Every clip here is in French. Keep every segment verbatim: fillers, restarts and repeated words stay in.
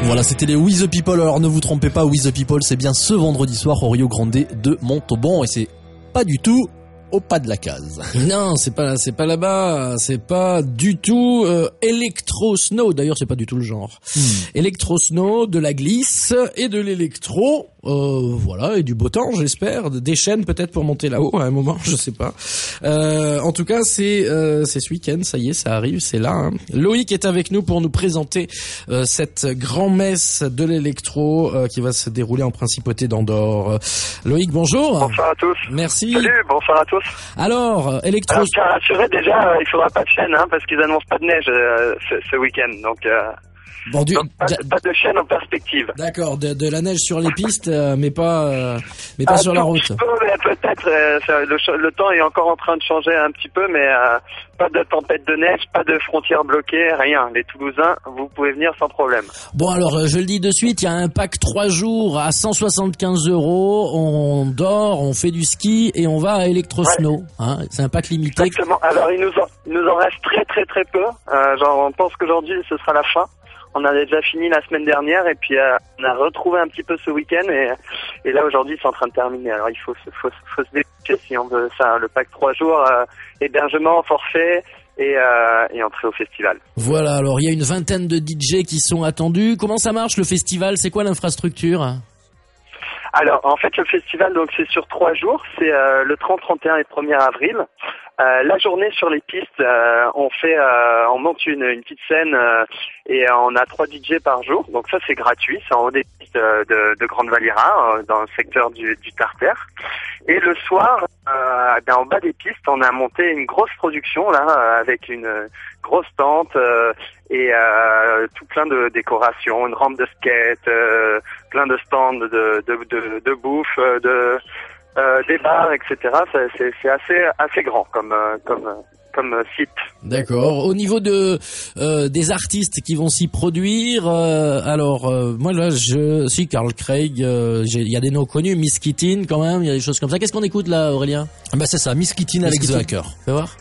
Voilà, c'était les We The People. Alors ne vous trompez pas, We The People, c'est bien ce vendredi soir au Rio Grande de Montauban et c'est pas du tout au pas de la case. Non, c'est pas c'est pas là-bas, c'est pas du tout euh, Electro Snow. D'ailleurs, c'est pas du tout le genre. Hmm. Electro Snow, de la glisse et de l'électro, euh, voilà, et du beau temps, j'espère, des chaînes peut-être pour monter là-haut à un moment, je sais pas. Euh, en tout cas, c'est euh, c'est ce week-end, ça y est, ça arrive, c'est là. Hein. Loïc est avec nous pour nous présenter euh, cette grand-messe de l'électro euh, qui va se dérouler en principauté d'Andorre. Loïc, bonjour. Bonsoir à tous. Merci. Salut, bonsoir à tous. Alors, électro. Alors, je tiens à rassurer déjà, euh, il faudra pas de chaîne, hein, parce qu'ils annoncent pas de neige euh, ce, ce week-end, donc, euh, bon, du... donc pas, pas de chaîne en perspective. D'accord, de, de la neige sur les pistes, euh, mais pas, euh, mais pas ah, sur la route. Peu, mais peut-être, euh, le, le temps est encore en train de changer un petit peu, mais euh, pas de tempête de neige, pas de frontières bloquées, rien. Les Toulousains, vous pouvez venir sans problème. Bon alors, je le dis de suite, il y a un pack trois jours à cent soixante-quinze euros. On dort, on fait du ski et on va à Electro Snow. Ouais. Hein, c'est un pack limité. Exactement. Alors il nous en, il nous en reste très très très peu. Euh, genre on pense qu'aujourd'hui ce sera la fin. On a déjà fini la semaine dernière et puis euh, on a retrouvé un petit peu ce week-end et, et là aujourd'hui c'est en train de terminer. Alors il faut, faut, faut se dépêcher si on veut ça. Le pack trois jours, euh, hébergement, forfait et, euh, et entrée au festival. Voilà, alors il y a une vingtaine de D J qui sont attendus. Comment ça marche le festival? C'est quoi l'infrastructure? Alors en fait le festival donc c'est sur trois jours, c'est euh, le trente, trente et un et premier avril. Euh, la journée sur les pistes, euh, on fait, euh, on monte une, une petite scène euh, et on a trois D J par jour. Donc ça c'est gratuit, c'est en haut des pistes de, de Grande Valira, euh, dans le secteur du, du Tartère. Et le soir, euh, ben, en bas des pistes, on a monté une grosse production là avec une grosse tente euh, et euh, tout plein de décorations, une rampe de skate, euh, plein de stands de de de, de bouffe, de Euh, des bars, et cetera. C'est, c'est, c'est assez assez grand comme euh, comme euh, comme site. D'accord. Au niveau de euh, des artistes qui vont s'y produire, euh, alors euh, moi là je suis Carl Craig. Il euh, y a des noms connus, Miss Kittin quand même. Il y a des choses comme ça. Qu'est-ce qu'on écoute là, Aurélien? Bah c'est ça, Miss Kittin, Alex The Hacker. Fais voir.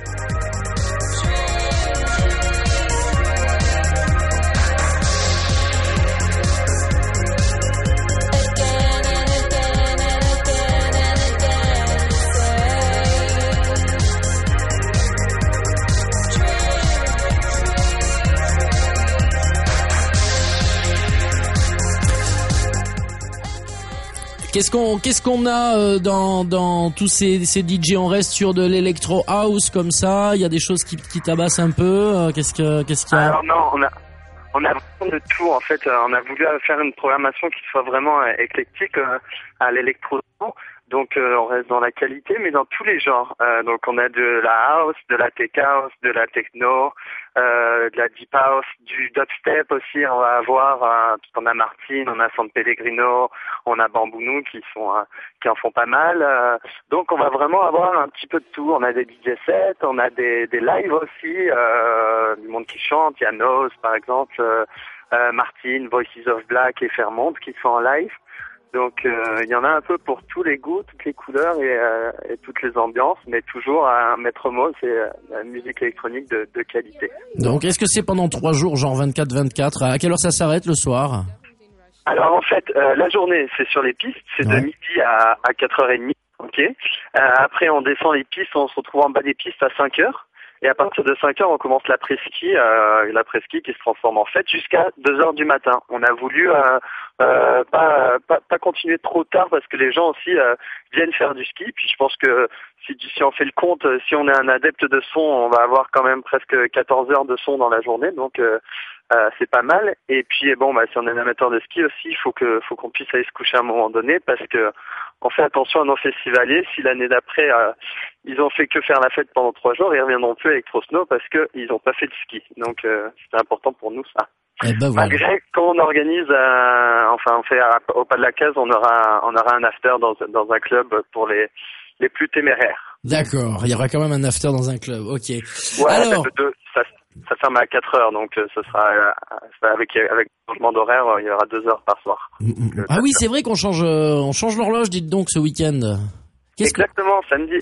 Qu'est-ce qu'on qu'est-ce qu'on a euh, dans dans tous ces ces D J? On reste sur de l'électro house comme ça. Il y a des choses qui qui tabassent un peu. Euh, qu'est-ce que qu'est-ce qu'il y a? Alors non, on a on a vraiment de tout en fait. On a voulu faire une programmation qui soit vraiment éclectique euh, à l'électro. Donc euh, on reste dans la qualité, mais dans tous les genres. Euh, donc on a de la house, de la tech house, de la techno, euh, de la deep house, du dubstep aussi. On va avoir, euh, on a Martin, on a San Pellegrino, on a Bambounou qui sont euh, qui en font pas mal. Euh, donc on va vraiment avoir un petit peu de tout. On a des D J sets, on a des des lives aussi, euh, du monde qui chante. Il y a Nose par exemple, euh, euh, Martin, Voices of Black et Fairmont qui sont en live. Donc il euh, y en a un peu pour tous les goûts, toutes les couleurs et, euh, et toutes les ambiances, mais toujours un maître mot, c'est euh, la musique électronique de, de qualité. Donc est-ce que c'est pendant trois jours, genre vingt-quatre vingt-quatre? À quelle heure ça s'arrête le soir? Alors en fait, euh, la journée c'est sur les pistes, c'est ouais. de midi à, à quatre heures trente, ok. Euh, après on descend les pistes, on se retrouve en bas des pistes à cinq heures. Et à partir de cinq heures, on commence l'après-ski, euh, l'après-ski qui se transforme en fête jusqu'à deux heures du matin. On a voulu euh, euh, pas, pas pas continuer trop tard parce que les gens aussi euh, viennent faire du ski. Puis je pense que si, si on fait le compte, si on est un adepte de son, on va avoir quand même presque quatorze heures de son dans la journée. Donc euh, euh, c'est pas mal. Et puis bon, bah si on est un amateur de ski aussi, il faut que faut qu'on puisse aller se coucher à un moment donné parce que on fait attention à nos festivaliers. Si l'année d'après euh, ils ont fait que faire la fête pendant trois jours, ils reviendront plus avec Electro Snow parce que ils ont pas fait de ski. Donc euh, c'est important pour nous ça. Eh ben voilà. Malgré quand on organise, euh, enfin on fait à, au pas de la case, on aura on aura un after dans dans un club pour les les plus téméraires. D'accord, il y aura quand même un after dans un club. Ok. Ouais, alors deux, ça ça ferme à quatre heures, donc euh, ce sera euh, avec avec le changement d'horaire, il y aura deux heures par soir. Mm-hmm. Ah oui, c'est vrai qu'on change euh, on change l'horloge, dites donc ce week-end. Qu'est-ce Exactement, que... samedi.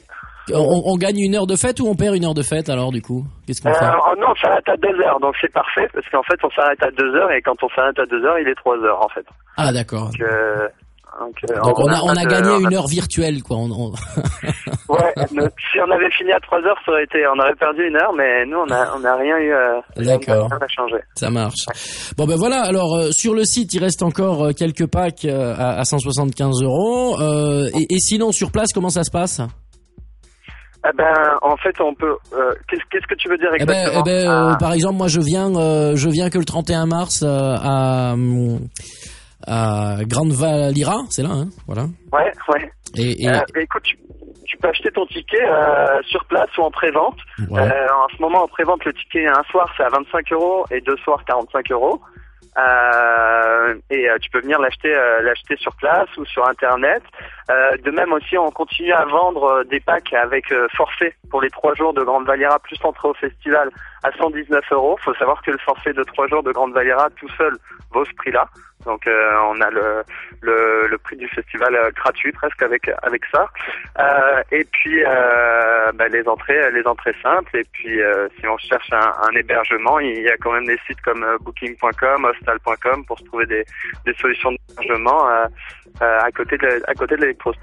on, on gagne une heure de fête ou on perd une heure de fête alors du coup? Qu'est-ce qu'on euh, fait? Non, on s'arrête à deux heures, donc c'est parfait, parce qu'en fait on s'arrête à deux heures et quand on s'arrête à deux heures, il est trois heures en fait. Ah d'accord. Donc, euh, donc, euh, donc on, on a, on a de, gagné on a... une heure virtuelle quoi. On, on... ouais, donc, si on avait fini à trois heures, ça aurait été, on aurait perdu une heure, mais nous on a, on a rien eu. Euh, D'accord. On a changé. Ça marche. Ouais. Bon ben voilà. Alors euh, sur le site, il reste encore euh, quelques packs euh, à, à cent soixante-quinze euros. Euh, et, et sinon sur place, comment ça se passe? Eh ben, en fait, on peut. Euh, qu'est-ce, qu'est-ce que tu veux dire exactement? Eh ben, eh ben ah. euh, par exemple, moi, je viens, euh, je viens que le trente et un mars euh, à à Grande Valira, c'est là, hein, voilà. Ouais, ouais. Et, et... Euh, écoute, tu, tu peux acheter ton ticket euh, sur place ou en prévente. Ouais. Euh, en ce moment, en prévente, le ticket un soir c'est à vingt-cinq euros et deux soirs quarante-cinq euros. Euh, et euh, tu peux venir l'acheter euh, l'acheter sur place ou sur internet. Euh, de même aussi, on continue à vendre euh, des packs avec euh, forfait pour les trois jours de Grande Valira plus entrée au festival à cent dix-neuf euros. Faut savoir que le forfait de trois jours de Grande Valira tout seul vaut ce prix-là. Donc euh, on a le, le le prix du festival euh, gratuit presque avec avec ça. Euh, et puis euh, bah, les entrées les entrées simples. Et puis euh, si on cherche un, un hébergement, il y a quand même des sites comme euh, booking point com, hostal point com pour se trouver des des solutions d'hébergement euh, euh, à côté de à côté de l'Electro-Snow.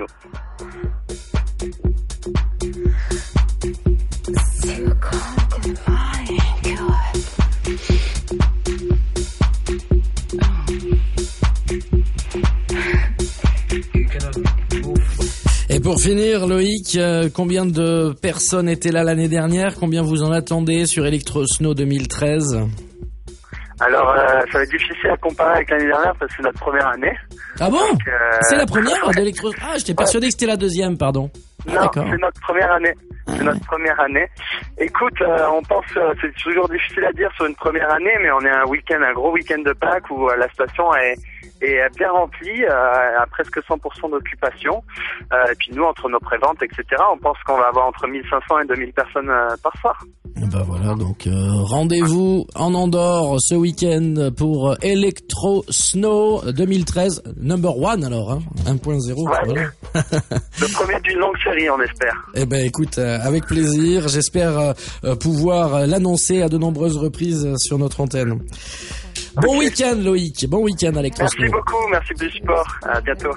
Et pour finir, Loïc, euh, combien de personnes étaient là l'année dernière? Combien vous en attendez sur Electro-Snow deux mille treize? Alors, euh, ça va être difficile à comparer avec l'année dernière parce que c'est notre première année. Ah bon? Donc, euh... C'est la première d'Electro... Ah, j'étais persuadé ouais. que c'était la deuxième, pardon. Non, ah, c'est notre première année. C'est notre première année. Écoute, euh, on pense, euh, c'est toujours difficile à dire sur une première année, mais on est un week-end, un gros week-end de Pâques où euh, la station est, est bien remplie, euh, à presque cent pour cent d'occupation. Euh, et puis nous, entre nos préventes, et cetera, on pense qu'on va avoir entre mille cinq cents et deux mille personnes euh, par soir. Ben voilà, donc euh, rendez-vous en Andorre ce week-end pour Electro-Snow deux mille treize, number one alors, hein, un point zéro. Ouais. Voilà. Le premier d'une longue série, on espère. Eh ben écoute, euh, avec plaisir, j'espère euh, pouvoir l'annoncer à de nombreuses reprises sur notre antenne. Bon okay. week-end Loïc, bon week-end Electro-Snow. Merci beaucoup, merci du support, à bientôt.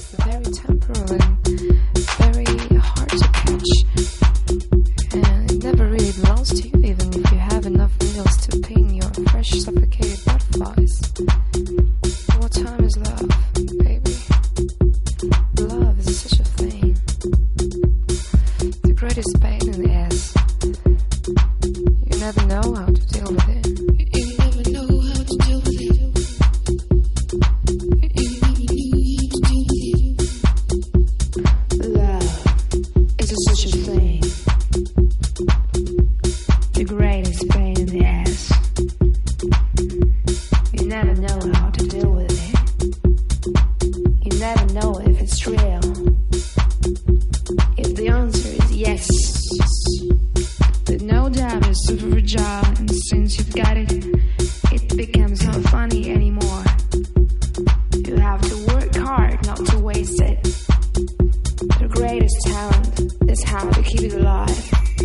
Never really belongs to you, even if you have enough needles to pin your fresh, suffocated butterflies. What time is love, baby? Love is such a thing. The greatest pain in the ass. You never know how to deal with it. You never know how to deal with it. You never know how to deal with it. Love is such a thing. The greatest pain in the ass. You never know how to deal with it. You never know it.